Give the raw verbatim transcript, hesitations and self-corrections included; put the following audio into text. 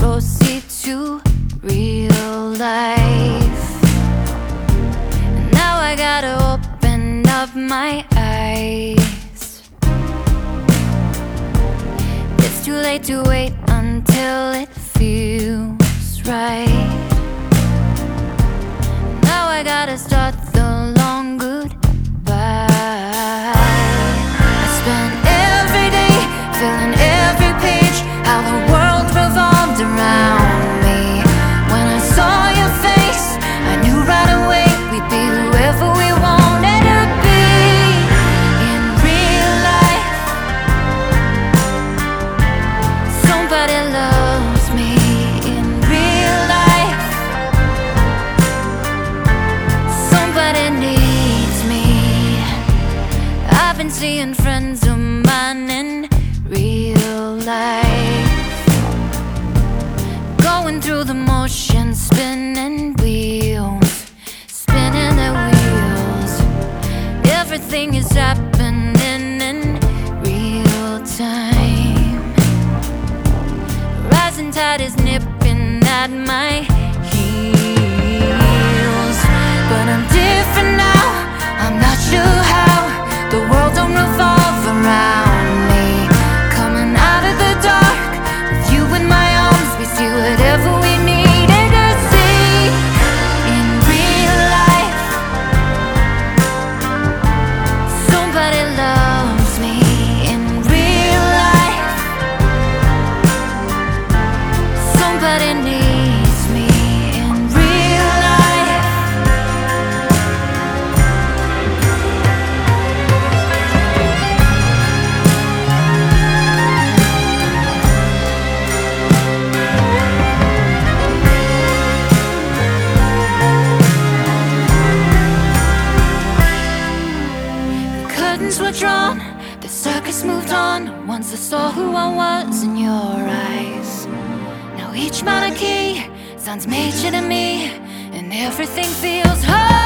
proceed to real life. And now I gotta open up my eyes. It's too late to wait until it feels right. Now I gotta start the long goodbye. I spent every day filling every page, how the world revolved around me. When I saw your face, I knew right away we'd be whoever we wanted to be in real life. Somebody loves me in real life. Somebody needs me. I've been seeing friends of mine in real life, going through the motions, spinning wheels, spinning their wheels. Everything is happening in real time. Rising tide is nipping at my heels. But I'm different now, I'm not sure how. The world don't revolve around me. Coming out of the dark, with you in my arms, we see whatever we needed to see in real life. Somebody loves me in real life. Somebody needs me in real life. Curtains were drawn, the circus moved on. Once I saw who I was in your eyes. Now each monarchy sounds major to me, and everything feels hard.